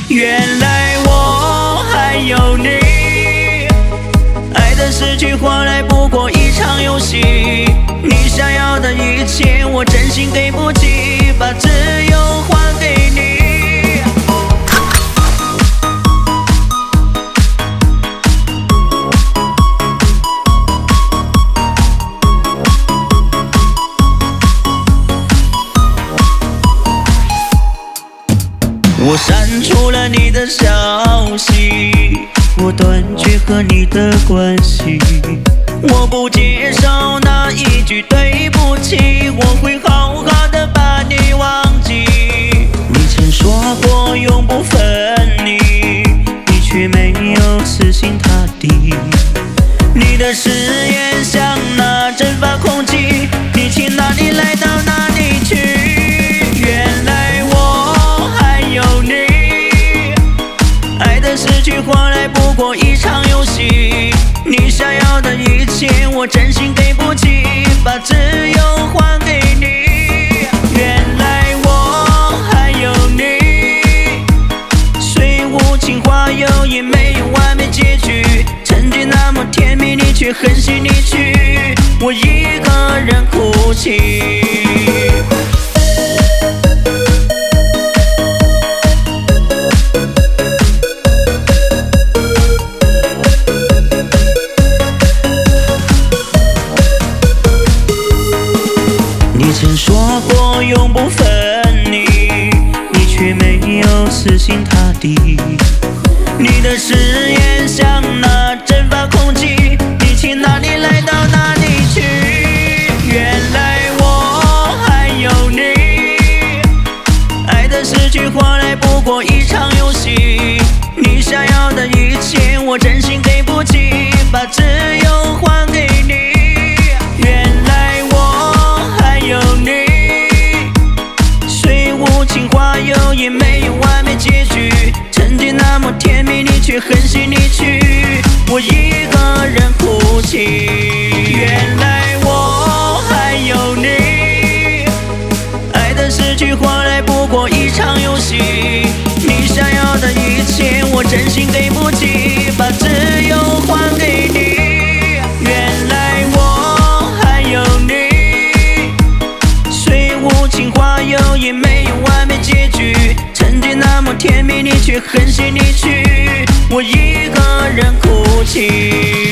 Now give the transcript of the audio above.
原来我还有你，爱的失去换来不过一场游戏。你想要的一切，我真心给不起，把自由还给你。我删除了你的消息，我断绝和你的关系。我不接受那一句对不起，我会好好的把你忘记。你曾说过永不分离，你却没有死心塌地。你的誓言像那蒸发空气，你去哪里来到哪里去。失去换来不过一场游戏，你想要的一切，我真心给不起，把自由还给你。原来我还有你，虽无情话有也没有完美结局。曾经那么甜蜜，你却狠心离去，我一个人哭泣。你曾说过永不分离，你却没有死心塌地。你的誓言像那蒸发空气，你去哪里来到哪里去。原来我还有你，爱的失去换来不过一场游戏。你想要的一切，我真心给不起，把自由还给你。情话有也没有完美结局，曾经那么甜蜜，你却狠心离去，我一个人哭泣。原来我还有你，爱的失去换来不过一场游戏。你想要的一切，我真心给不起，把自由还给你。原来我还有你，虽无情话有也没有完美结局，曾经那么甜蜜，你却狠心离去，我一个人哭泣。